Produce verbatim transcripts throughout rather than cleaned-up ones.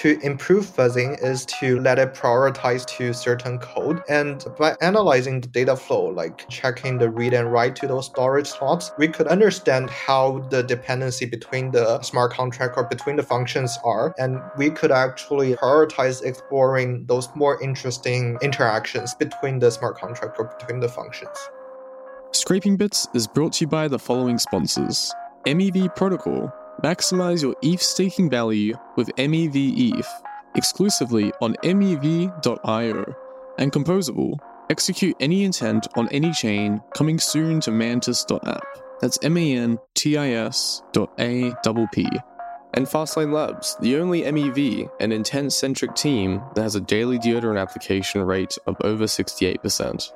to improve fuzzing is to let it prioritize to certain code. And by analyzing the data flow, like checking the read and write to those storage slots, we could understand how the dependency between the smart contract or between the functions are. And we could actually prioritize exploring those more interesting interactions between the smart contract or between the functions. Scraping Bits is brought to you by the following sponsors. M E V Protocol. Maximize your E T H staking value with M E V E T H, exclusively on M E V dot io. And Composable. Execute any intent on any chain, coming soon to Mantis dot app. That's M A N T I S dot A P P. And Fastlane Labs, the only M E V and intent-centric team that has a daily deodorant application rate of over sixty-eight percent.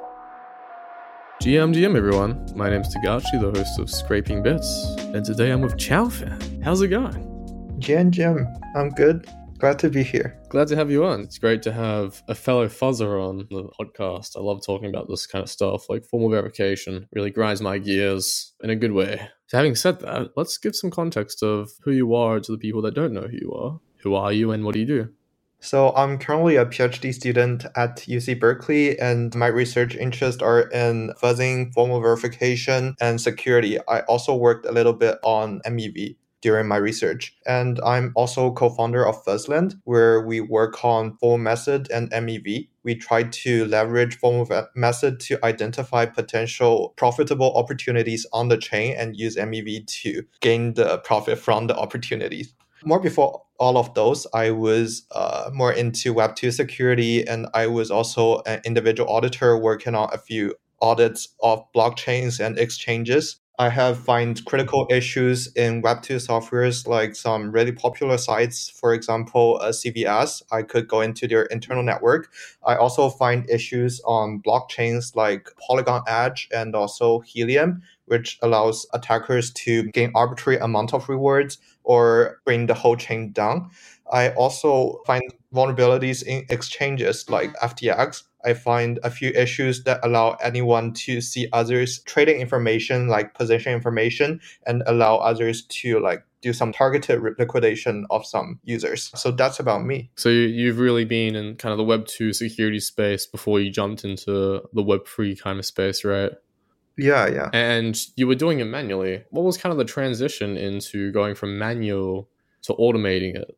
G M G M everyone, my name's Tagachi, the host of Scraping Bits, and today I'm with Chaofan. How's it going? G M G M, I'm good. Glad to be here. Glad to have you on. It's great to have a fellow fuzzer on the podcast. I love talking about this kind of stuff, like formal verification. Really grinds my gears in a good way. So having said that, let's give some context of who you are to the people that don't know who you are. Who are you and what do you do? So I'm currently a PhD student at U C Berkeley, and my research interests are in fuzzing, formal verification, and security. I also worked a little bit on M E V during my research. And I'm also co-founder of Fuzzland, where we work on formal method and M E V. We try to leverage formal method to identify potential profitable opportunities on the chain and use M E V to gain the profit from the opportunities. More before all of those, I was uh, more into Web two security, and I was also an individual auditor working on a few audits of blockchains and exchanges. I have found critical issues in Web two softwares, like some really popular sites, for example, uh, C V S. I could go into their internal network. I also find issues on blockchains like Polygon Edge and also Helium, which allows attackers to gain arbitrary amount of rewards or bring the whole chain down. I also find vulnerabilities in exchanges like F T X. I find a few issues that allow anyone to see others' trading information, like position information, and allow others to like do some targeted liquidation of some users. So that's about me. So you've really been in kind of the Web two security space before you jumped into the Web three kind of space, right? Yeah, yeah. And you were doing it manually. What was kind of the transition into going from manual to automating it?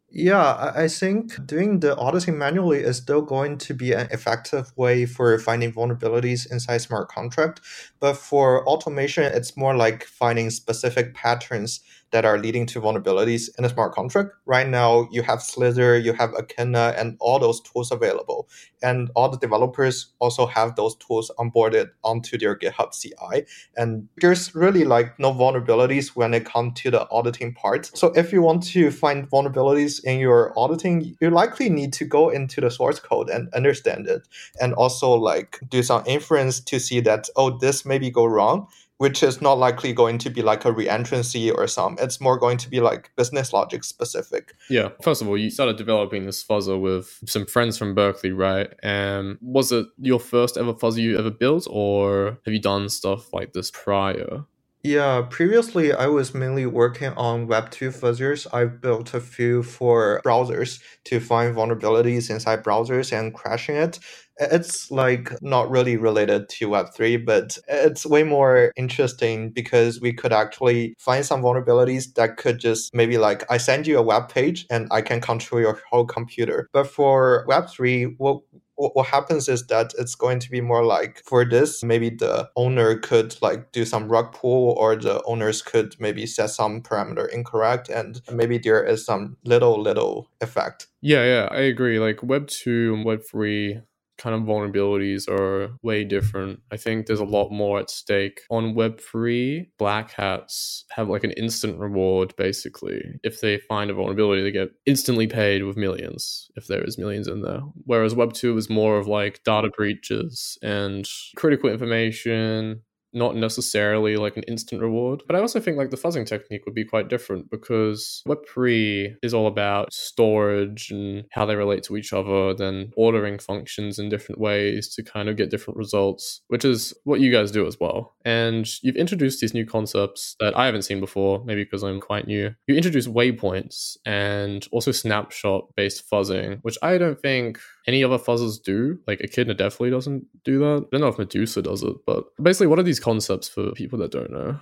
Yeah, I think doing the auditing manually is still going to be an effective way for finding vulnerabilities inside smart contract. But for automation, it's more like finding specific patterns that are leading to vulnerabilities in a smart contract. Right now, you have Slither, you have Echidna, and all those tools available. And all the developers also have those tools onboarded onto their GitHub C I. And there's really like no vulnerabilities when it comes to the auditing part. So if you want to find vulnerabilities in your auditing, you likely need to go into the source code and understand it. And also like do some inference to see that, oh, this maybe go wrong, which is not likely going to be like a reentrancy or some. It's more going to be like business logic specific. Yeah. First of all, you started developing this fuzzer with some friends from Berkeley, right? And was it your first ever fuzzer you ever built, or have you done stuff like this prior? Yeah, previously I was mainly working on Web two fuzzers. I've built a few for browsers to find vulnerabilities inside browsers and crashing it. It's like not really related to Web three, but it's way more interesting because we could actually find some vulnerabilities that could just maybe like I send you a web page and I can control your whole computer. But for Web three, what what happens is that it's going to be more like for this, maybe the owner could like do some rug pull, or the owners could maybe set some parameter incorrect, and maybe there is some little, little effect. Yeah, yeah, I agree. Like Web two and Web three kind of vulnerabilities are way different. I think there's a lot more at stake. On Web three, black hats have like an instant reward, basically. If they find a vulnerability, they get instantly paid with millions, if there is millions in there. Whereas Web two is more of like data breaches and critical information not necessarily like an instant reward. But I also think like the fuzzing technique would be quite different, because web three is all about storage and how they relate to each other, then ordering functions in different ways to kind of get different results, which is what you guys do as well. And you've introduced these new concepts that I haven't seen before, maybe because I'm quite new. You introduced waypoints and also snapshot based fuzzing, which I don't think any other fuzzers do. Like Echidna definitely doesn't do that. I don't know if Medusa does it, but basically, what are these concepts for people that don't know?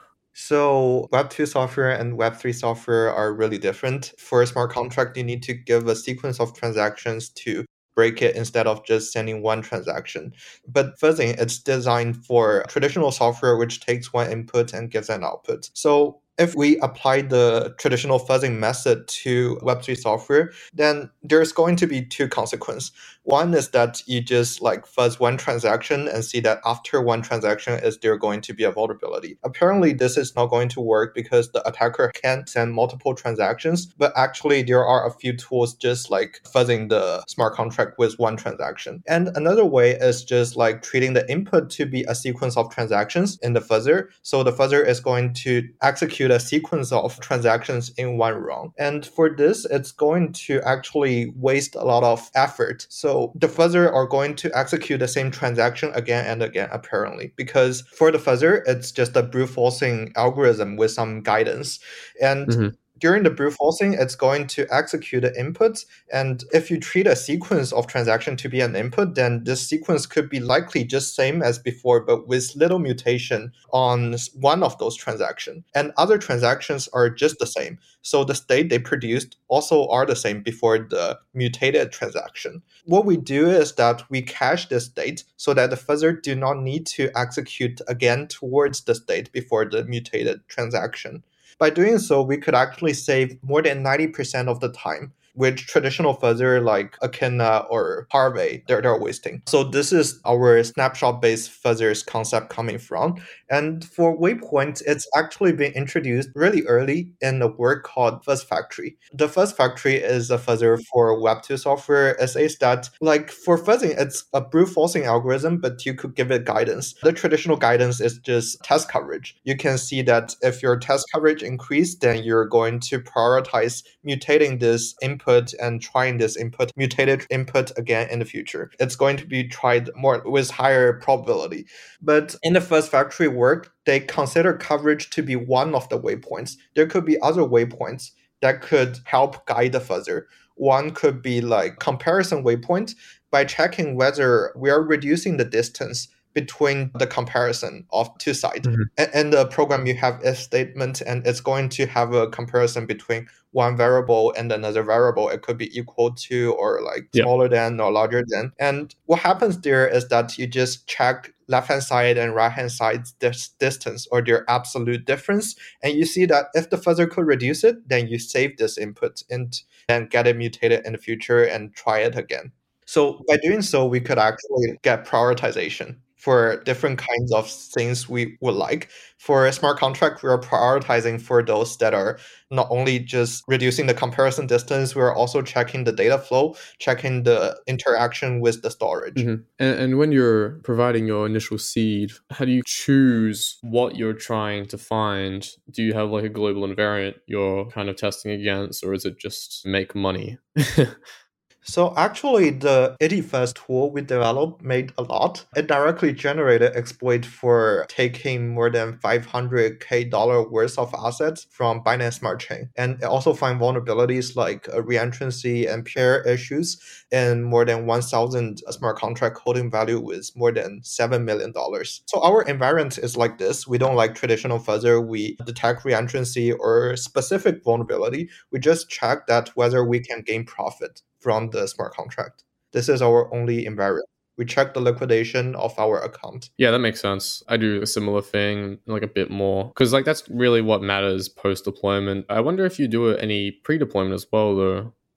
So Web two software and Web three software are really different. For a smart contract, you need to give a sequence of transactions to break it instead of just sending one transaction. But fuzzing, it's designed for traditional software, which takes one input and gives an output. So if we apply the traditional fuzzing method to Web three software, then there's going to be two consequences. One is that you just like fuzz one transaction and see that after one transaction is there going to be a vulnerability. Apparently, this is not going to work because the attacker can send multiple transactions, but actually there are a few tools just like fuzzing the smart contract with one transaction. And another way is just like treating the input to be a sequence of transactions in the fuzzer. So the fuzzer is going to execute a sequence of transactions in one run. And for this, it's going to actually waste a lot of effort. So the fuzzer are going to execute the same transaction again and again, apparently, because for the fuzzer, it's just a brute forcing algorithm with some guidance. And mm-hmm. during the brute forcing, it's going to execute the inputs. And if you treat a sequence of transaction to be an input, then this sequence could be likely just same as before, but with little mutation on one of those transactions. And other transactions are just the same. So the state they produced also are the same before the mutated transaction. What we do is that we cache the state so that the fuzzer do not need to execute again towards the state before the mutated transaction. By doing so, we could actually save more than ninety percent of the time, which traditional fuzzer like Echidna or Harvey, they're, they're wasting. So this is our snapshot-based fuzzers concept coming from. And for waypoints, it's actually been introduced really early in a work called Fuzz Factory. The Fuzz Factory is a fuzzer for Web two software. It says that, like for fuzzing, it's a brute forcing algorithm, but you could give it guidance. The traditional guidance is just test coverage. You can see that if your test coverage increased, then you're going to prioritize mutating this input and trying this input, mutated input again in the future. It's going to be tried more with higher probability. But in the Fuzz Factory work, they consider coverage to be one of the waypoints. There could be other waypoints that could help guide the fuzzer. One could be like comparison waypoint by checking whether we are reducing the distance between the comparison of two sides. Mm-hmm. In the program, you have if statement, and it's going to have a comparison between one variable and another variable. It could be equal to or like yeah. smaller than or larger than. And what happens there is that you just check left-hand side and right-hand side's dis- distance or their absolute difference. And you see that if the fuzzer could reduce it, then you save this input and then get it mutated in the future and try it again. So by doing so, we could actually get prioritization for different kinds of things we would like. For a smart contract, we are prioritizing for those that are not only just reducing the comparison distance, we're also checking the data flow, checking the interaction with the storage. Mm-hmm. And, and when you're providing your initial seed, how do you choose what you're trying to find? Do you have like a global invariant you're kind of testing against, or is it just make money? So actually, the IdiFuzz tool we developed made a lot. It directly generated exploit for taking more than five hundred K dollar worth of assets from Binance Smart Chain. And it also find vulnerabilities like uh, reentrancy and peer issues in more than one thousand smart contract holding value with more than seven million dollars. So our invariant is like this. We don't like traditional fuzzer. We detect reentrancy or specific vulnerability. We just check that whether we can gain profit from the smart contract. This is our only invariant. We check the liquidation of our account. Yeah, that makes sense. I do a similar thing, like a bit more, because like that's really what matters post-deployment. I wonder if you do any pre-deployment as well, though.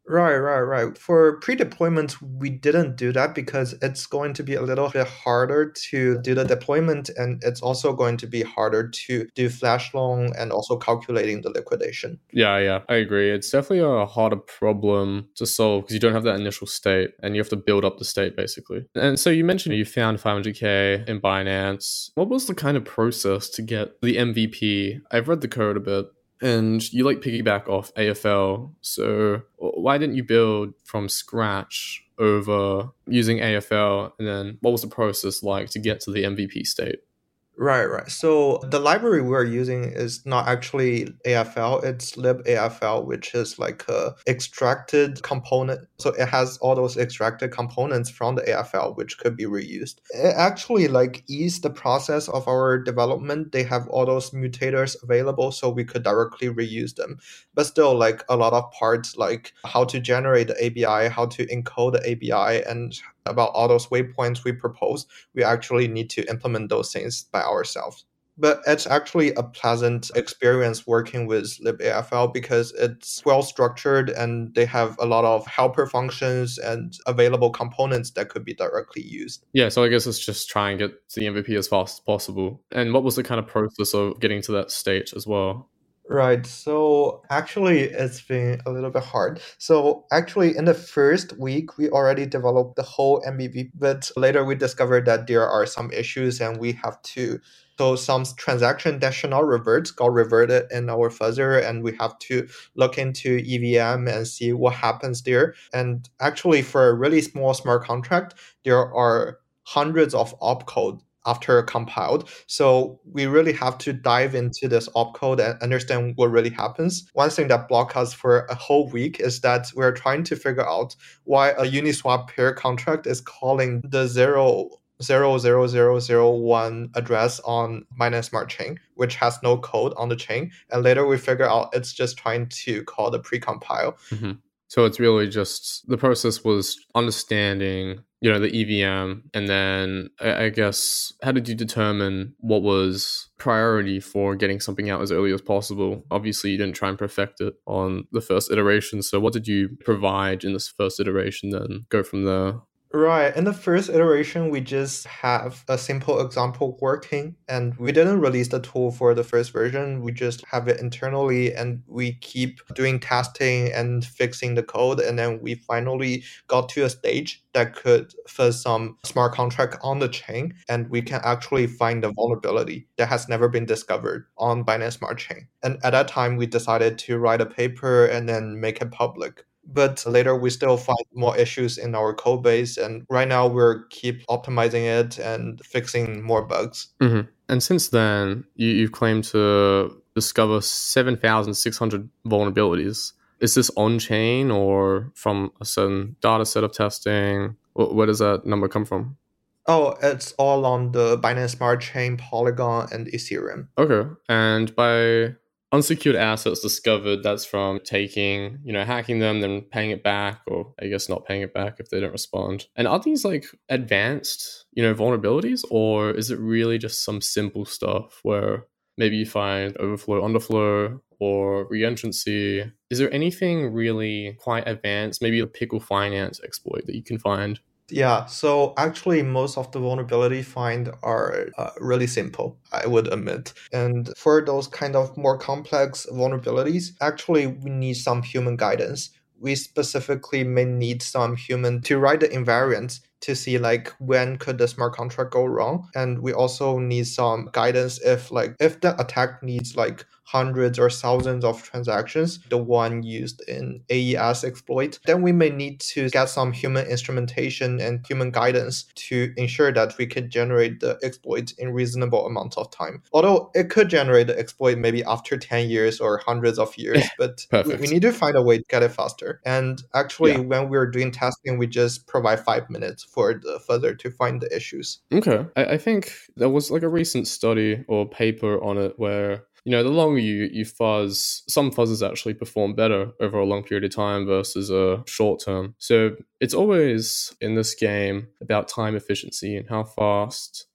Right, right, right. For pre-deployment, we didn't do that because it's going to be a little bit harder to do the deployment, and it's also going to be harder to do flash loan and also calculating the liquidation. Yeah, yeah, I agree. It's definitely a harder problem to solve because you don't have that initial state and you have to build up the state basically. And so you mentioned you found five hundred K in Binance. What was the kind of process to get the M V P? I've read the code a bit. And you like piggyback off A F L. So why didn't you build from scratch over using A F L? And then what was the process like to get to the M V P state? Right, right. So the library we're using is not actually A F L, it's libAFL, which is like a extracted component. So it has all those extracted components from the A F L, which could be reused. It actually like eased the process of our development. They have all those mutators available, so we could directly reuse them. But still, like a lot of parts, like how to generate the A B I, how to encode the A B I, and about all those waypoints we propose, we actually need to implement those things by ourselves. But it's actually a pleasant experience working with libAFL because it's well structured and they have a lot of helper functions and available components that could be directly used. Yeah, so I guess it's just try and get to the M V P as fast as possible. And what was the kind of process of getting to that stage as well? Right. So actually, it's been a little bit hard. So actually, in the first week, we already developed the whole M V P, but later we discovered that there are some issues and we have to. So some transaction that should not revert got reverted in our fuzzer, and we have to look into E V M and see what happens there. And actually, for a really small smart contract, there are hundreds of opcode after compiled. So we really have to dive into this opcode and understand what really happens. One thing that blocked us for a whole week is that we're trying to figure out why a Uniswap pair contract is calling the zero zero zero zero zero one address on Binance Smart Chain, which has no code on the chain. And later we figure out it's just trying to call the precompile. Mm-hmm. So it's really just the process was understanding, you know, the E V M, and then I, I guess how did you determine what was priority for getting something out as early as possible? Obviously, you didn't try and perfect it on the first iteration. So what did you provide in this first iteration? Then go from there. Right. In the first iteration, we just have a simple example working, and we didn't release the tool for the first version. We just have it internally, and we keep doing testing and fixing the code. And then we finally got to a stage that could fuzz some smart contract on the chain, and we can actually find the vulnerability that has never been discovered on Binance Smart Chain. And at that time, we decided to write a paper and then make it public. But later we still find more issues in our code base, and right now we're keep optimizing it and fixing more bugs. Mm-hmm. And since then, you, you've claimed to discover seven thousand six hundred vulnerabilities. Is this on-chain or from a certain data set of testing? Where does that number come from? Oh, it's all on the Binance Smart Chain, Polygon, and Ethereum. Okay. And by unsecured assets discovered, that's from taking, you know, hacking them, then paying it back, or I guess not paying it back if they don't respond. And are these like advanced, you know, vulnerabilities, or is it really just some simple stuff where maybe you find overflow, underflow, or reentrancy? Is there anything really quite advanced, maybe a Pickle Finance exploit that you can find? Yeah, so actually most of the vulnerability find are uh, really simple, I would admit. And for those kind of more complex vulnerabilities, actually we need some human guidance. We specifically may need some human to write the invariants to see like when could the smart contract go wrong. And we also need some guidance if like if the attack needs like hundreds or thousands of transactions, the one used in A E S exploit, then we may need to get some human instrumentation and human guidance to ensure that we can generate the exploit in reasonable amount of time. Although it could generate the exploit maybe after ten years or hundreds of years, but we, we need to find a way to get it faster. And actually, yeah. when we're doing testing, we just provide five minutes for the fuzzer to find the issues. Okay. I, I think there was like a recent study or paper on it where, you know, the longer you, you fuzz, some fuzzers actually perform better over a long period of time versus a short term. So it's always in this game about time efficiency and how fast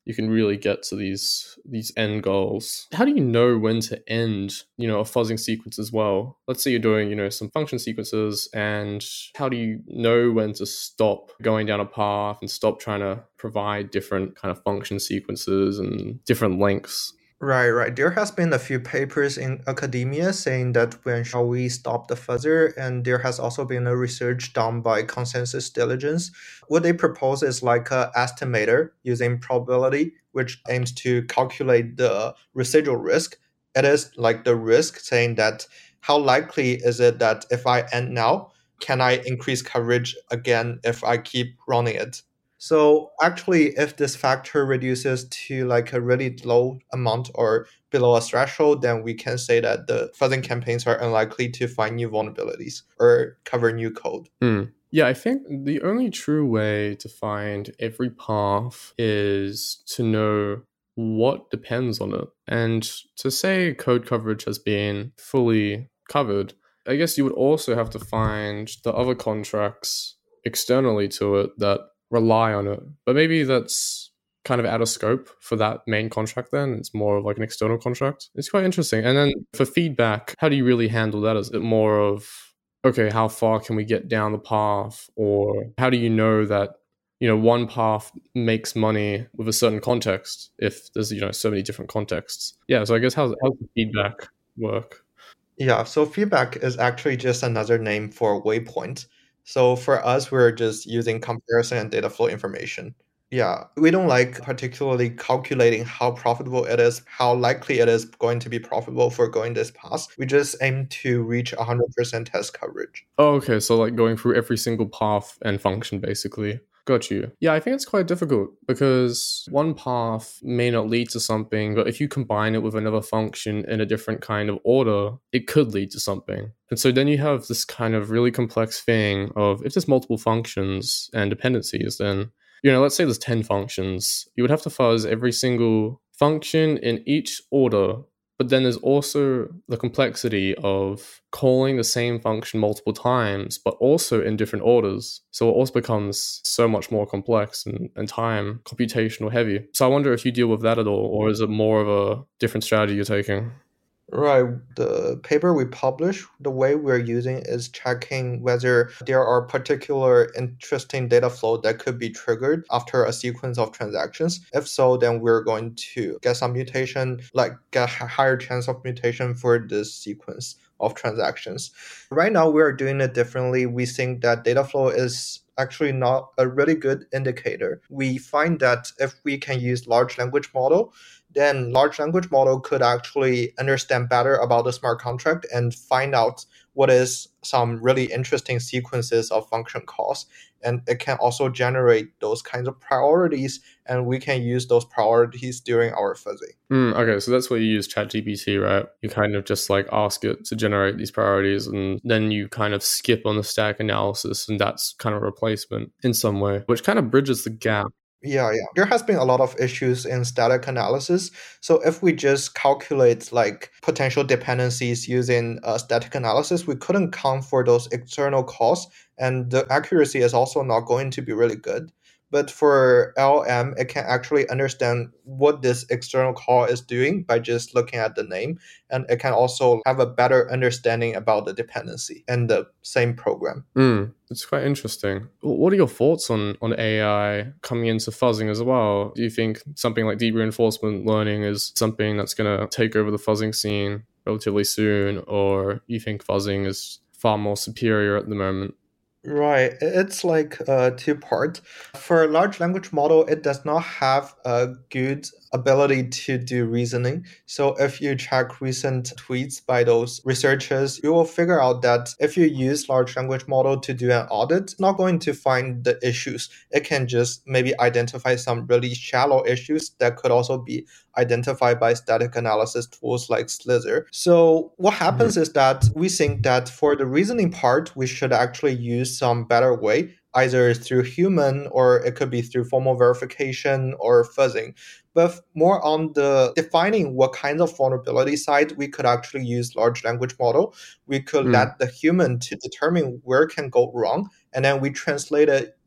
you can really get to these these end goals. How do you know when to end, you know, a fuzzing sequence as well? Let's say you're doing, you know, some function sequences, and how do you know when to stop going down a path and stop trying to provide different kind of function sequences and different lengths? Right, right. There has been a few papers in academia saying that when shall we stop the fuzzer, and there has also been a research done by Consensus Diligence. What they propose is like a estimator using probability, which aims to calculate the residual risk. It is like the risk saying that how likely is it that if I end now, can I increase coverage again if I keep running it? So actually, if this factor reduces to like a really low amount or below a threshold, then we can say that the fuzzing campaigns are unlikely to find new vulnerabilities or cover new code. Mm. Yeah, I think the only true way to find every path is to know what depends on it. And to say code coverage has been fully covered, I guess you would also have to find the other contracts externally to it that rely on it. But maybe that's kind of out of scope for that main contract then. It's more of like an external contract. It's quite interesting. And then for feedback, how do you really handle that? Is it more of, okay, how far can we get down the path? Or how do you know that, you know, one path makes money with a certain context if there's, you know, so many different contexts? Yeah, so I guess how's, how's the feedback work? Yeah, so feedback is actually just another name for waypoint. So for us, we're just using comparison and data flow information. Yeah, we don't like particularly calculating how profitable it is, how likely it is going to be profitable for going this path. We just aim to reach one hundred percent test coverage. Oh, okay. So like going through every single path and function, basically. Got you. Yeah, I think it's quite difficult because one path may not lead to something, but if you combine it with another function in a different kind of order, it could lead to something. And so then you have this kind of really complex thing of if there's multiple functions and dependencies, then, you know, let's say there's ten functions, you would have to fuzz every single function in each order. But then there's also the complexity of calling the same function multiple times, but also in different orders. So it also becomes so much more complex and, and time computational heavy. So I wonder if you deal with that at all, or is it more of a different strategy you're taking? Right. The paper we publish, the way we're using is checking whether there are particular interesting data flow that could be triggered after a sequence of transactions. If so, then we're going to get some mutation, like get a higher chance of mutation for this sequence of transactions. Right now, we're doing it differently. We think that data flow is actually not a really good indicator. We find that if we can use large language model, then large language model could actually understand better about the smart contract and find out what is some really interesting sequences of function calls. And it can also generate those kinds of priorities, and we can use those priorities during our fuzzing. Mm, okay, so that's where you use ChatGPT, right? You kind of just like ask it to generate these priorities, and then you kind of skip on the stack analysis, and that's kind of a replacement in some way, which kind of bridges the gap. Yeah, yeah. There has been a lot of issues in static analysis. So if we just calculate like potential dependencies using uh, static analysis, we couldn't count for those external calls, and the accuracy is also not going to be really good. But for L L M, it can actually understand what this external call is doing by just looking at the name. And it can also have a better understanding about the dependency in the same program. Mm, it's quite interesting. What are your thoughts on, on A I coming into fuzzing as well? Do you think something like deep reinforcement learning is something that's going to take over the fuzzing scene relatively soon? Or you think fuzzing is far more superior at the moment? Right. It's like uh, two part. For a large language model, it does not have a good ability to do reasoning. So if you check recent tweets by those researchers, you will figure out that if you use large language model to do an audit, it's not going to find the issues. It can just maybe identify some really shallow issues that could also be identified by static analysis tools like Slither. So what happens mm-hmm. is that we think that for the reasoning part, we should actually use some better way, either through human or it could be through formal verification or fuzzing. But more on the defining what kinds of vulnerability side, we could actually use large language model. We could mm. let the human to determine where can go wrong, and then we translate it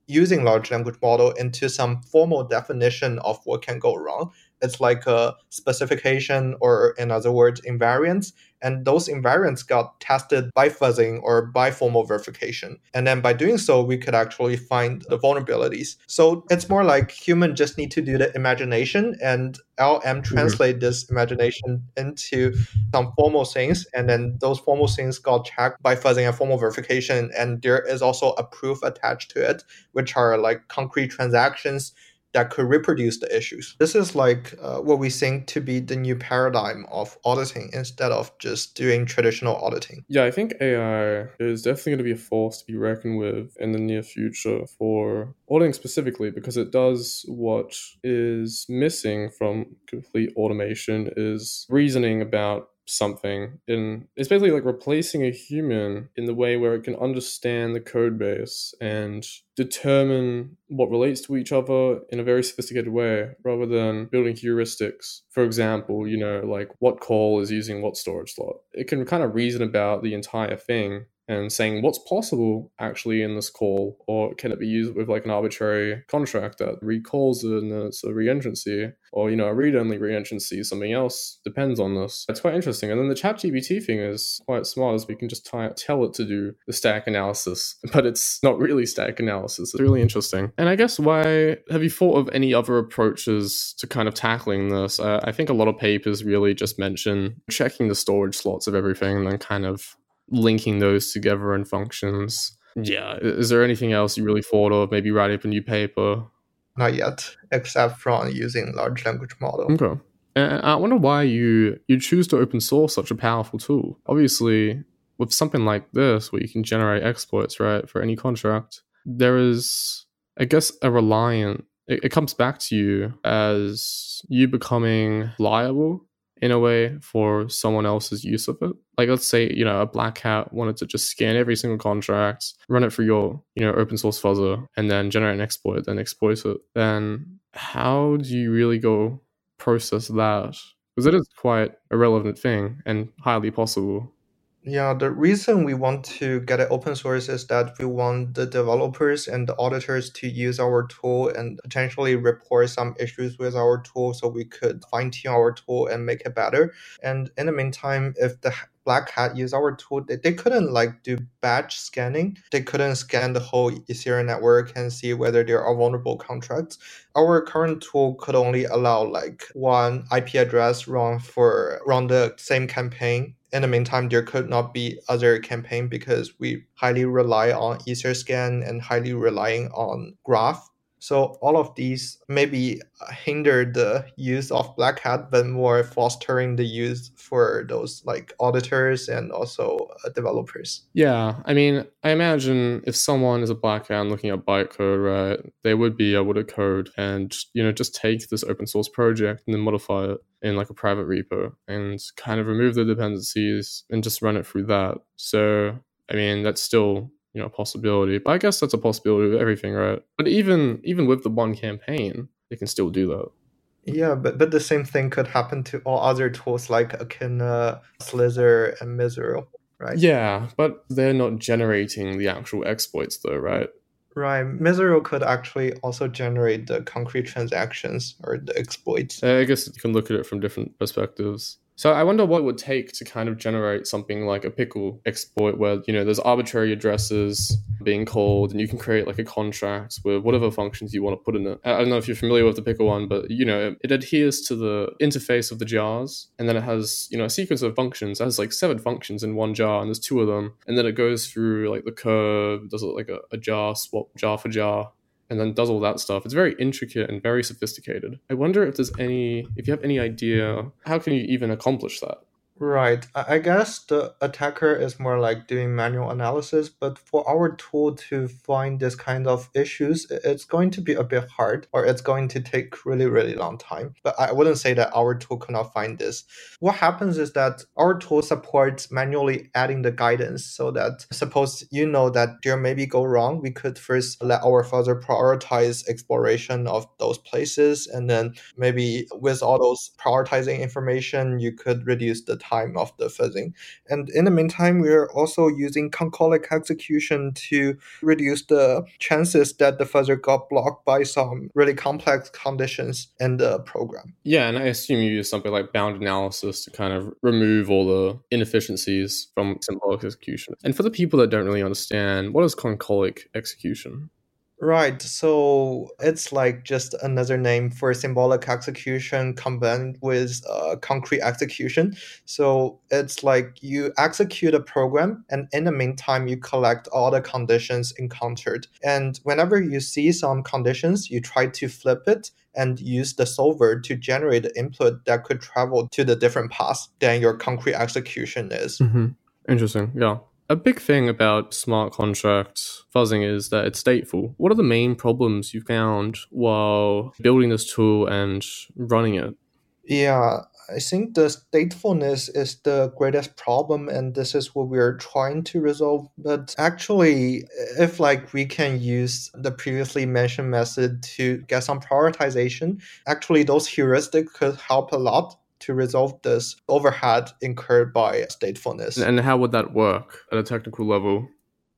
using large language model into some formal definition of what can go wrong. It's like a specification, or in other words, invariants. And those invariants got tested by fuzzing or by formal verification. And then by doing so, we could actually find the vulnerabilities. So it's more like human just need to do the imagination, and L M translate this imagination into some formal things. And then those formal things got checked by fuzzing and formal verification. And there is also a proof attached to it, which are like concrete transactions that could reproduce the issues. This is like uh, what we think to be the new paradigm of auditing instead of just doing traditional auditing. Yeah, I think A I is definitely going to be a force to be reckoned with in the near future for auditing specifically, because it does what is missing from complete automation is reasoning about something. In it's basically like replacing a human in the way where it can understand the code base and determine what relates to each other in a very sophisticated way, rather than building heuristics. For example, you know, like what call is using what storage slot. It can kind of reason about the entire thing and saying what's possible actually in this call, or can it be used with like an arbitrary contract that recalls it and it's a reentrancy, or, you know, a read-only reentrancy, something else depends on this. It's quite interesting. And then the ChatGPT thing is quite smart, as we can just t- tell it to do the stack analysis, but it's not really stack analysis. It's really interesting. And I guess why have you thought of any other approaches to kind of tackling this? Uh, I think a lot of papers really just mention checking the storage slots of everything and then kind of linking those together in functions. Yeah, is there anything else you really thought of? Maybe writing up a new paper? Not yet, except from using large language model. Okay. And I wonder why you you choose to open source such a powerful tool. Obviously, with something like this, where you can generate exploits, right, for any contract, there is, I guess, a reliant. It, it comes back to you as you becoming liable in a way for someone else's use of it. Like, let's say, you know, a black hat wanted to just scan every single contract, run it through your, you know, open source fuzzer, and then generate an exploit, then exploit it. Then how do you really go process that? Because it is quite a relevant thing and highly possible. Yeah, the reason we want to get it open source is that we want the developers and the auditors to use our tool and potentially report some issues with our tool, so we could fine tune our tool and make it better. And in the meantime, if the Black Hat use our tool, they, they couldn't like do batch scanning. They couldn't scan the whole Ethereum network and see whether there are vulnerable contracts. Our current tool could only allow like one I P address run for run the same campaign. In the meantime, there could not be other campaign because we highly rely on Etherscan and highly relying on Graph. So all of these maybe hinder the use of Black Hat, but more fostering the use for those like auditors and also uh, developers. Yeah, I mean, I imagine if someone is a Black Hat looking at bytecode, right, they would be able to code and, you know, just take this open source project and then modify it in like a private repo and kind of remove the dependencies and just run it through that. So, I mean, that's still, you know, a possibility. But I guess that's a possibility with everything, right? But even even with the one campaign, they can still do that. Yeah, but, but the same thing could happen to all other tools like Akina, Slither, and Misero, right? Yeah, but they're not generating the actual exploits though, right? Right. Misero could actually also generate the concrete transactions or the exploits. I guess you can look at it from different perspectives. So I wonder what it would take to kind of generate something like a pickle exploit where, you know, there's arbitrary addresses being called and you can create like a contract with whatever functions you want to put in it. I don't know if you're familiar with the pickle one, but, you know, it adheres to the interface of the jars, and then it has, you know, a sequence of functions. It has like seven functions in one jar, and there's two of them. And then it goes through like the curve, does it like a, a jar swap, jar for jar, and then does all that stuff. It's very intricate and very sophisticated. I wonder if there's any, if you have any idea, how can you even accomplish that? Right. I I guess the attacker is more like doing manual analysis, but for our tool to find this kind of issues, i- it's going to be a bit hard, or it's going to take really, really long time. But I wouldn't say that our tool cannot find this. What happens is that our tool supports manually adding the guidance, so that suppose you know that there may be go wrong, we could first let our fuzzer prioritize exploration of those places, and then maybe with all those prioritizing information, you could reduce the time of the fuzzing. And in the meantime, we're also using concolic execution to reduce the chances that the fuzzer got blocked by some really complex conditions in the program. Yeah, and I assume you use something like bound analysis to kind of remove all the inefficiencies from symbolic execution. And for the people that don't really understand, what is concolic execution? Right, so it's like just another name for symbolic execution combined with uh, concrete execution. So it's like you execute a program, and in the meantime, you collect all the conditions encountered. And whenever you see some conditions, you try to flip it and use the solver to generate the input that could travel to the different paths than your concrete execution is. Mm-hmm. Interesting, yeah. A big thing about smart contract fuzzing is that it's stateful. What are the main problems you found while building this tool and running it? Yeah, I think the statefulness is the greatest problem, and this is what we're trying to resolve. But actually, if like we can use the previously mentioned method to get some prioritization, actually those heuristics could help a lot to resolve this overhead incurred by statefulness. And how would that work at a technical level?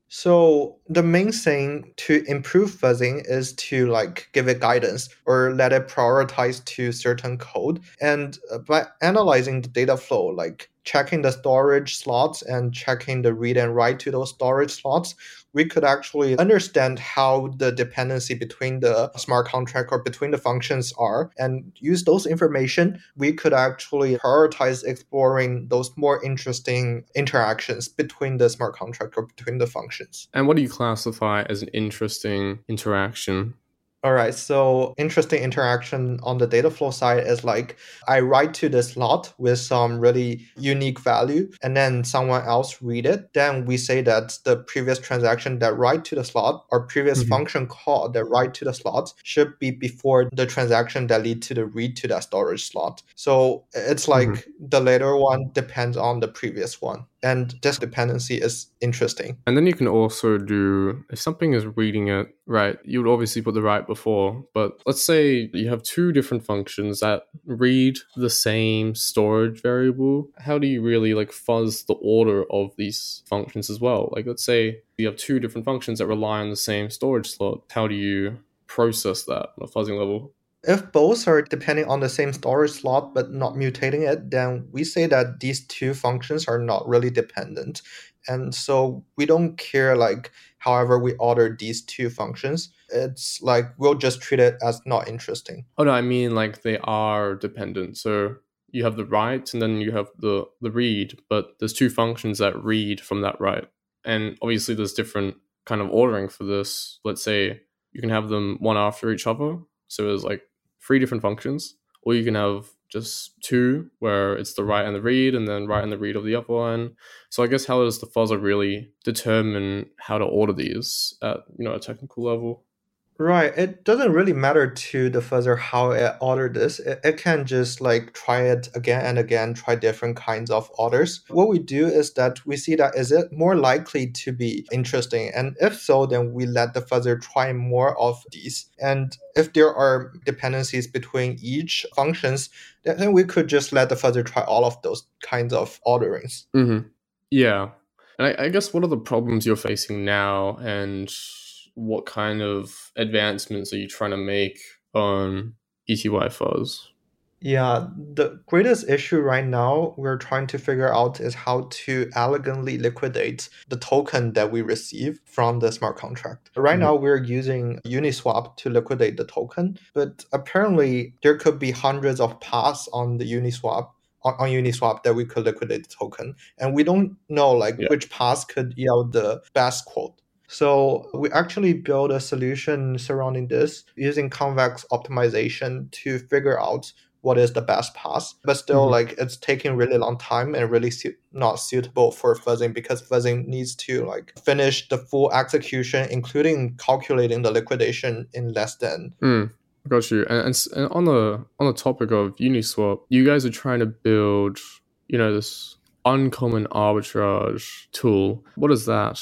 So the main thing to improve fuzzing is to like give it guidance or let it prioritize to certain code. And by analyzing the data flow, like checking the storage slots and checking the read and write to those storage slots, we could actually understand how the dependency between the smart contract or between the functions are, and use those information. We could actually prioritize exploring those more interesting interactions between the smart contract or between the functions. And what do you classify as an interesting interaction? All right, so interesting interaction on the data flow side is like I write to the slot with some really unique value, and then someone else read it. Then we say that the previous transaction that write to the slot or previous Mm-hmm. function call that write to the slot should be before the transaction that lead to the read to that storage slot. So it's like Mm-hmm. the later one depends on the previous one. And this dependency is interesting. And then you can also do, if something is reading it, right, you would obviously put the right before. But let's say you have two different functions that read the same storage variable. How do you really like fuzz the order of these functions as well? Like, let's say you have two different functions that rely on the same storage slot. How do you process that on a fuzzing level? If both are depending on the same storage slot but not mutating it, then we say that these two functions are not really dependent. And so we don't care like however we order these two functions. It's like we'll just treat it as not interesting. Oh no, I mean like they are dependent. So you have the write and then you have the, the read, but there's two functions that read from that write. And obviously there's different kind of ordering for this. Let's say you can have them one after each other. So there's like three different functions, or you can have just two where it's the write and the read, and then write and the read of the other one. So I guess how does the fuzzer really determine how to order these at, you know, a technical level? Right. It doesn't really matter to the fuzzer how it ordered this. It, it can just like try it again and again, try different kinds of orders. What we do is that we see that is it more likely to be interesting? And if so, then we let the fuzzer try more of these. And if there are dependencies between each functions, then we could just let the fuzzer try all of those kinds of orderings. Mm-hmm. Yeah. And I, I guess what are the problems you're facing now, and what kind of advancements are you trying to make on E T Y fuzz? Yeah, the greatest issue right now we're trying to figure out is how to elegantly liquidate the token that we receive from the smart contract. Right Mhm. now we're using Uniswap to liquidate the token, but apparently there could be hundreds of paths on the Uniswap on, on Uniswap that we could liquidate the token, and we don't know like Yeah. which path could yield the best quote. So we actually built a solution surrounding this using convex optimization to figure out what is the best path. But still, Mhm. like it's taking really long time and really su- not suitable for fuzzing, because fuzzing needs to like finish the full execution, including calculating the liquidation in less than. Mm, got you. And, and, s- and on the on the topic of Uniswap, you guys are trying to build, you know, this uncommon arbitrage tool. What is that?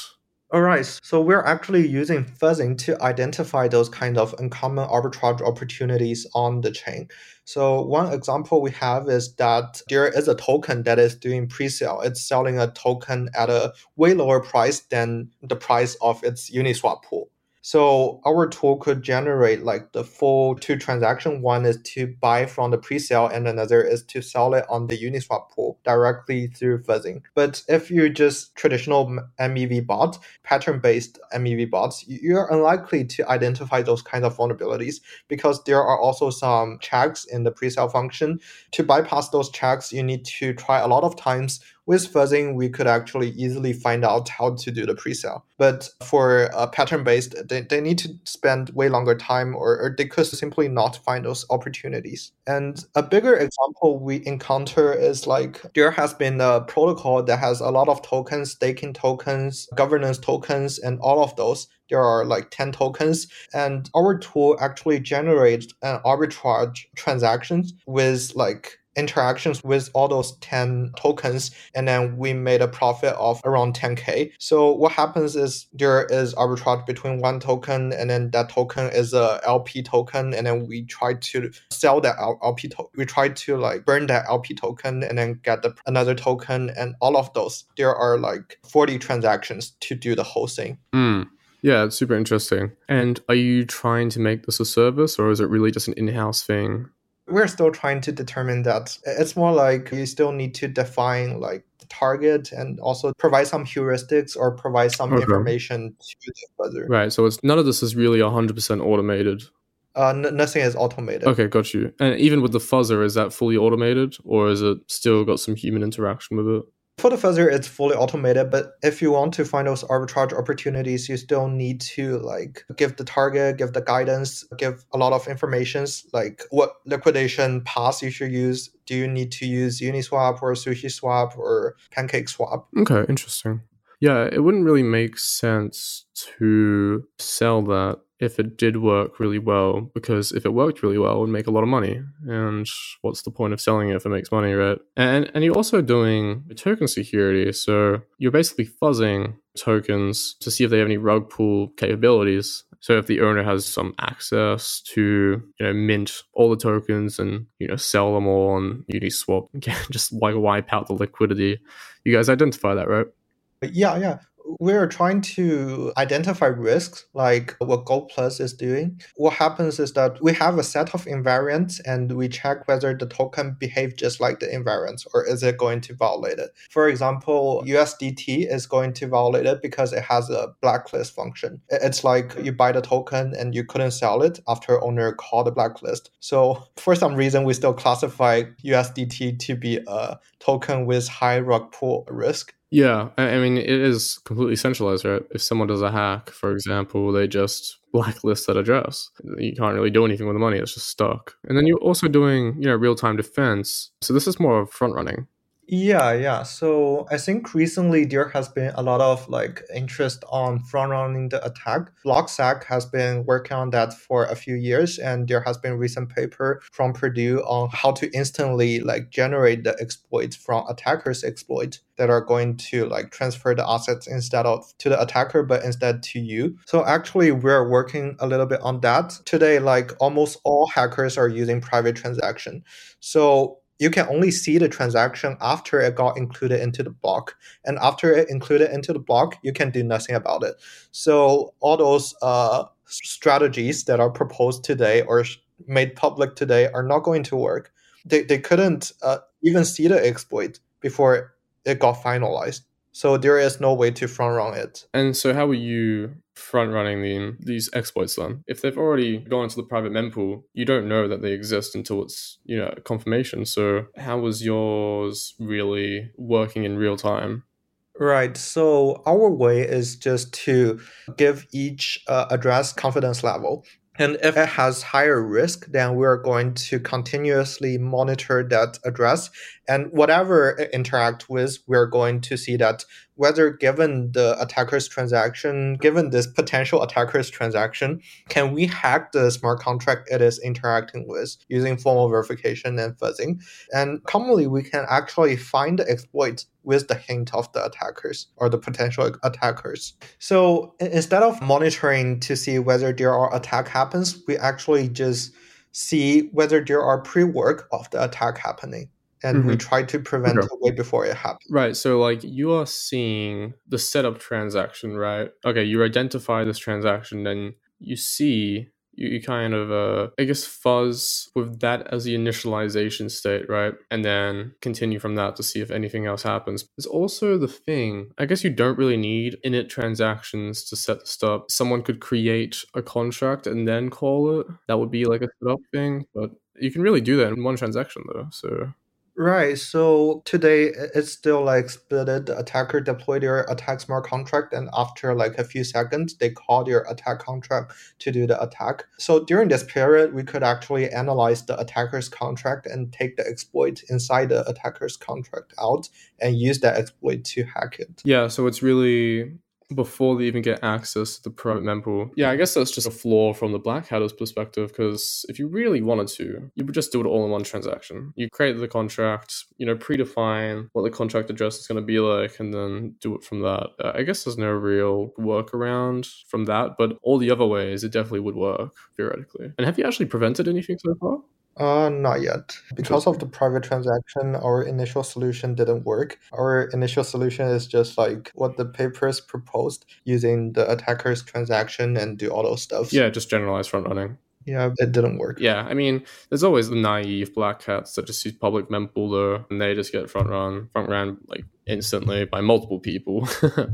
All right, so we're actually using fuzzing to identify those kind of uncommon arbitrage opportunities on the chain. So one example we have is that there is a token that is doing pre-sale. It's selling a token at a way lower price than the price of its Uniswap pool. So our tool could generate like the full two transaction. One is to buy from the pre-sale and another is to sell it on the Uniswap pool directly through fuzzing. But if you just traditional M E V bot, pattern-based M E V bots, you're unlikely to identify those kinds of vulnerabilities because there are also some checks in the pre-sale function. To bypass those checks, you need to try a lot of times. With fuzzing, we could actually easily find out how to do the pre-sale. But for uh, pattern-based, they, they need to spend way longer time or, or they could simply not find those opportunities. And a bigger example we encounter is like there has been a protocol that has a lot of tokens, staking tokens, governance tokens, and all of those. There are like ten tokens, and our tool actually generates an arbitrage transactions with like interactions with all those ten tokens, and then we made a profit of around ten K. So what happens is there is arbitrage between one token, and then that token is a L P token, and then we try to sell that L P token. We try to like burn that L P token and then get the, another token, and all of those. There are like forty transactions to do the whole thing. Mm. Yeah, it's super interesting. And are you trying to make this a service, or is it really just an in-house thing? We're still trying to determine that. It's more like you still need to define like the target and also provide some heuristics or provide some Okay. information to the fuzzer. Right, so it's none of this is really one hundred percent automated. Uh, n- nothing is automated. Okay, got you. And even with the fuzzer, is that fully automated, or is it still got some human interaction with it? For the fuzzer, it's fully automated, but if you want to find those arbitrage opportunities, you still need to like give the target, give the guidance, give a lot of information, like what liquidation paths you should use. Do you need to use Uniswap or SushiSwap or PancakeSwap? Okay, interesting. Yeah, it wouldn't really make sense to sell that if it did work really well, because if it worked really well, it would make a lot of money. And what's the point of selling it if it makes money, right? And and you're also doing token security. So you're basically fuzzing tokens to see if they have any rug pull capabilities. So if the owner has some access to, you know, mint all the tokens and, you know, sell them all on Uniswap, just like wipe out the liquidity. You guys identify that, right? Yeah, yeah. We're trying to identify risks like what Gold Plus is doing. What happens is that we have a set of invariants and we check whether the token behaves just like the invariants or is it going to violate it. For example, U S D T is going to violate it because it has a blacklist function. It's like you buy the token and you couldn't sell it after owner called the blacklist. So for some reason, we still classify U S D T to be a token with high rug pull risk. Yeah, I mean, it is completely centralized, right? If someone does a hack, for example, they just blacklist that address. You can't really do anything with the money. It's just stuck. And then you're also doing, you know, real-time defense. So this is more of front-running. Yeah, yeah. So I think recently there has been a lot of like interest on front running the attack. Blockstack has been working on that for a few years, and there has been recent paper from Purdue on how to instantly like generate the exploits from attackers' exploit that are going to like transfer the assets instead of to the attacker, but instead to you. So actually we're working a little bit on that. Today, like almost all hackers are using private transaction. So you can only see the transaction after it got included into the block. And after it included into the block, you can do nothing about it. So all those uh, strategies that are proposed today or made public today are not going to work. They, they couldn't uh, even see the exploit before it got finalized. So there is no way to front run it. And so how are you front running the, these exploits then? If they've already gone into the private mempool, you don't know that they exist until it's, you know, confirmation. So how was yours really working in real time? Right. So our way is just to give each uh, address confidence level. And if it has higher risk, then we're going to continuously monitor that address. And whatever it interacts with, we're going to see that whether given the attacker's transaction, given this potential attacker's transaction, can we hack the smart contract it is interacting with using formal verification and fuzzing? And commonly, we can actually find the exploit with the hint of the attackers or the potential attackers. So instead of monitoring to see whether there are attack happens, we actually just see whether there are pre-work of the attack happening. And mm-hmm. we try to prevent okay. it way before it happens. Right. So like you are seeing the setup transaction, right? Okay, you identify this transaction, then you see, you, you kind of, uh, I guess, fuzz with that as the initialization state, right? And then continue from that to see if anything else happens. There's also the thing, I guess you don't really need init transactions to set this up. Someone could create a contract and then call it. That would be like a setup thing, but you can really do that in one transaction though, so... Right. So today it's still like split. The attacker deploy their attack smart contract, and after like a few seconds, they call their attack contract to do the attack. So during this period, we could actually analyze the attacker's contract and take the exploit inside the attacker's contract out and use that exploit to hack it. Yeah. So it's really before they even get access to the private mempool. Yeah, I guess that's just a flaw from the Black Hatter's perspective, because if you really wanted to, you would just do it all in one transaction. You create the contract, you know, predefine what the contract address is going to be like, and then do it from that. Uh, I guess there's no real workaround from that, but all the other ways, it definitely would work, theoretically. And have you actually prevented anything so far? Uh, not yet. Because of the private transaction, our initial solution didn't work. Our initial solution is just like what the papers proposed, using the attacker's transaction and do all those stuff. Yeah, just generalized front running. Yeah, it didn't work. Yeah, I mean, there's always the naive black hats that just use public mempool though, and they just get front run, front ran like instantly by multiple people.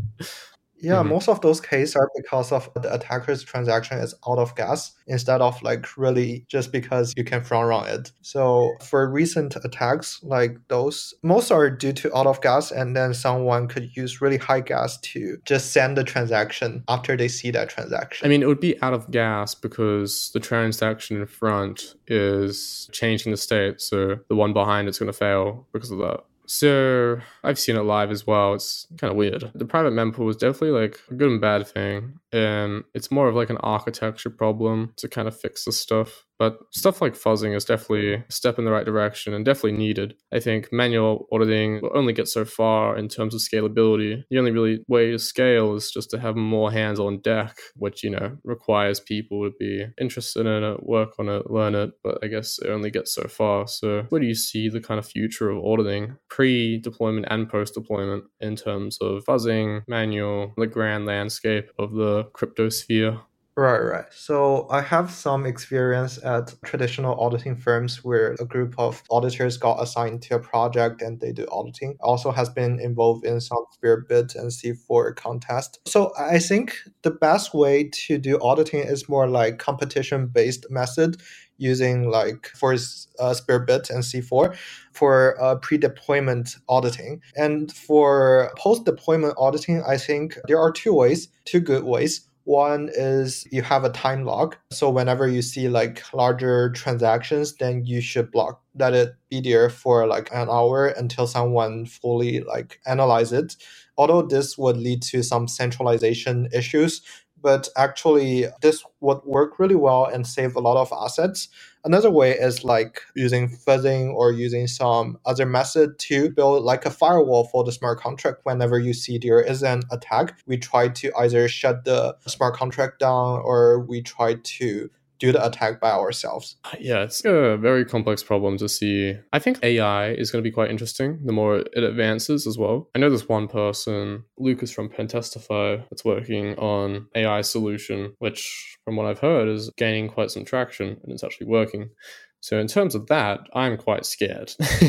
Yeah, mm-hmm. Most of those cases are because of the attacker's transaction is out of gas instead of like really just because you can front run it. So for recent attacks like those, most are due to out of gas, and then someone could use really high gas to just send the transaction after they see that transaction. I mean, it would be out of gas because the transaction in front is changing the state. So the one behind it's going to fail because of that. So I've seen it live as well. It's kind of weird. The private mempool is definitely like a good and bad thing. And it's more of like an architecture problem to kind of fix this stuff. But stuff like fuzzing is definitely a step in the right direction and definitely needed. I think manual auditing will only get so far in terms of scalability. The only really way to scale is just to have more hands on deck, which, you know, requires people to be interested in it, work on it, learn it. But I guess it only gets so far. So where do you see the kind of future of auditing pre-deployment and post-deployment in terms of fuzzing, manual, the grand landscape of the crypto sphere? Right, right. So I have some experience at traditional auditing firms where a group of auditors got assigned to a project and they do auditing. Also has been involved in some Spearbit and C four contest. So I think the best way to do auditing is more like competition-based method, using like for uh, Spearbit and C four for uh, pre-deployment auditing. And for post-deployment auditing, I think there are two ways, two good ways. One is you have a time log. So whenever you see like larger transactions, then you should block, let it be there for like an hour until someone fully like analyze it. Although this would lead to some centralization issues, but actually this would work really well and save a lot of assets. Another way is like using fuzzing or using some other method to build like a firewall for the smart contract. Whenever you see there is an attack, we try to either shut the smart contract down or we try to do the attack by ourselves. Yeah, it's a very complex problem to see. I think A I is going to be quite interesting the more it advances as well. I know there's one person, Lucas from Pentestify, that's working on A I solution, which from what I've heard is gaining quite some traction and it's actually working. So in terms of that, I'm quite scared.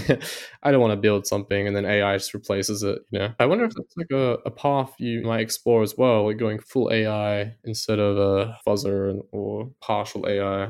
I don't want to build something and then A I just replaces it, you know. I wonder if that's like a, a path you might explore as well, like going full A I instead of a fuzzer or partial A I.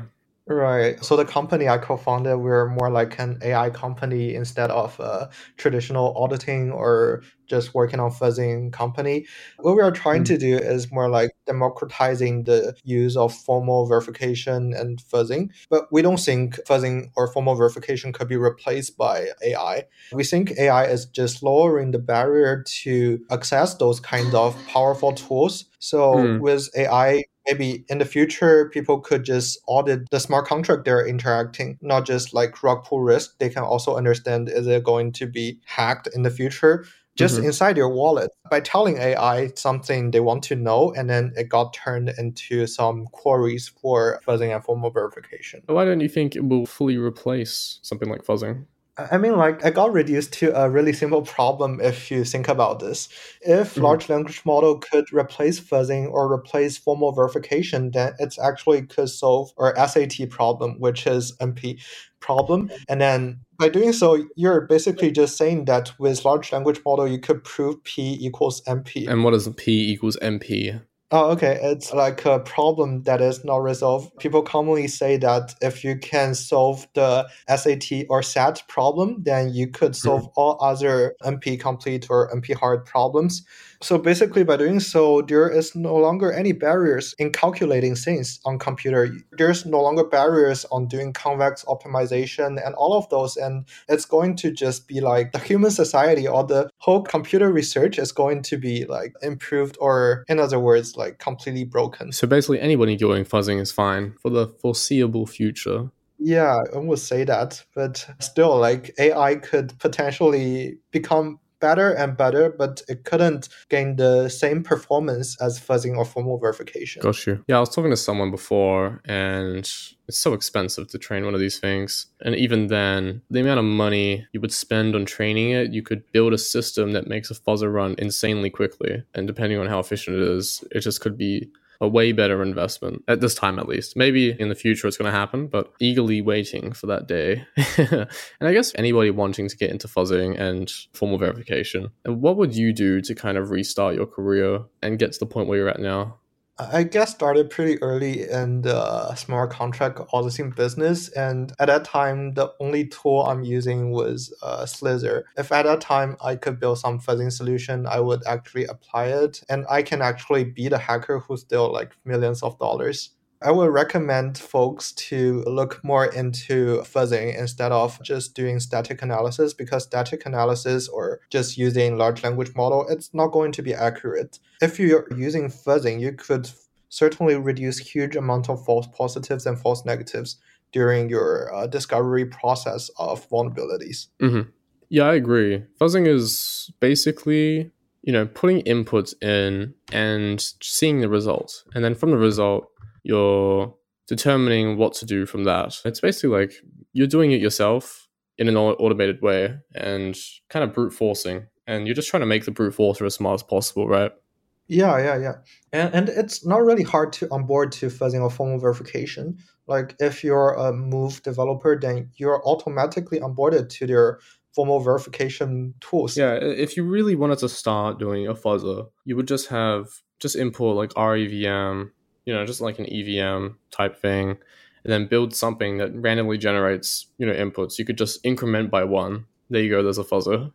Right. So the company I co-founded, we're more like an A I company instead of a traditional auditing or just working on fuzzing company. What we are trying Mm. to do is more like democratizing the use of formal verification and fuzzing. But we don't think fuzzing or formal verification could be replaced by A I. We think A I is just lowering the barrier to access those kind of powerful tools. So Mm. with A I, maybe in the future, people could just audit the smart contract they're interacting, not just like rug pull risk. They can also understand, is it going to be hacked in the future? Just Hmm. inside your wallet by telling A I something they want to know, and then it got turned into some queries for fuzzing and formal verification. Why don't you think it will fully replace something like fuzzing? I mean, like, I got reduced to a really simple problem if you think about this. If Hmm. large language model could replace fuzzing or replace formal verification, then it's actually could solve our S A T problem, which is M P problem. And then by doing so, you're basically just saying that with large language model, you could prove P equals M P. And what is P equals M P? Oh, okay. It's like a problem that is not resolved. People commonly say that if you can solve the S A T or S A T problem, then you could solve all other M P complete or M P hard problems. So basically, by doing so, there is no longer any barriers in calculating things on computer. There's no longer barriers on doing convex optimization and all of those. And it's going to just be like the human society or the whole computer research is going to be like improved, or in other words, like completely broken. So basically, anybody doing fuzzing is fine for the foreseeable future. Yeah, I would say that, but still, like A I could potentially become better and better, but it couldn't gain the same performance as fuzzing or formal verification. Got you. Yeah, I was talking to someone before, and it's so expensive to train one of these things. And even then, the amount of money you would spend on training it, you could build a system that makes a fuzzer run insanely quickly. And depending on how efficient it is, it just could be a way better investment at this time, at least. Maybe in the future it's going to happen, but eagerly waiting for that day. And I guess anybody wanting to get into fuzzing and formal verification, what would you do to kind of restart your career and get to the point where you're at now? I guess started pretty early in the smart contract auditing business, and at that time, the only tool I'm using was uh, Slither. If at that time I could build some fuzzing solution, I would actually apply it, and I can actually beat a hacker who steal like millions of dollars. I would recommend folks to look more into fuzzing instead of just doing static analysis, because static analysis or just using large language model, it's not going to be accurate. If you're using fuzzing, you could certainly reduce huge amount of false positives and false negatives during your uh, discovery process of vulnerabilities. Mm-hmm. Yeah, I agree. Fuzzing is basically, you know, putting inputs in and seeing the result. And then from the result, you're determining what to do from that. It's basically like you're doing it yourself in an automated way and kind of brute forcing. And you're just trying to make the brute forcer as smart as possible, right? Yeah, yeah, yeah. And and it's not really hard to onboard to fuzzing or formal verification. Like if you're a Move developer, then you're automatically onboarded to their formal verification tools. Yeah, if you really wanted to start doing a fuzzer, you would just have just import like R E V M, you know, just like an E V M type thing, and then build something that randomly generates, you know, inputs. You could just increment by one. There you go, there's a fuzzer.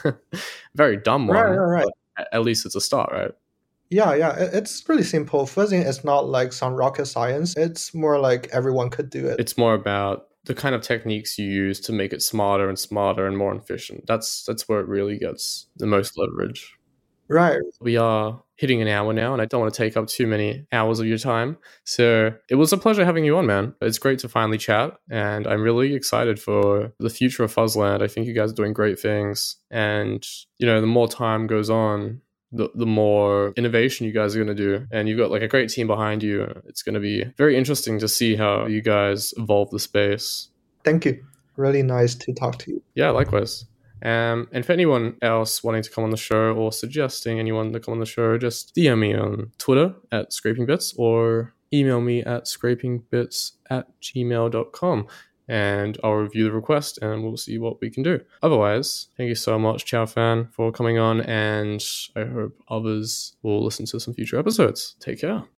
Very dumb Right, one, right, right. but at least it's a start, right? Yeah, yeah. it- It's really simple. Fuzzing is not like some rocket science. It's more like everyone could do it. It's more about the kind of techniques you use to make it smarter and smarter and more efficient. That's that's where it really gets the most leverage. Right. We are hitting an hour now, and I don't want to take up too many hours of your time. So it was a pleasure having you on, man. It's great to finally chat, and I'm really excited for the future of Fuzzland. I think you guys are doing great things, and you know, the more time goes on, the the more innovation you guys are going to do, and you've got like a great team behind you. It's going to be very interesting to see how you guys evolve the space. Thank you. Really nice to talk to you. Yeah, likewise. Um, and for anyone else wanting to come on the show or suggesting anyone to come on the show, just D M me on Twitter at scrapingbits or email me at scrapingbits at gmail dot com. And I'll review the request and we'll see what we can do. Otherwise, thank you so much, Chow Fan, for coming on, and I hope others will listen to some future episodes. Take care.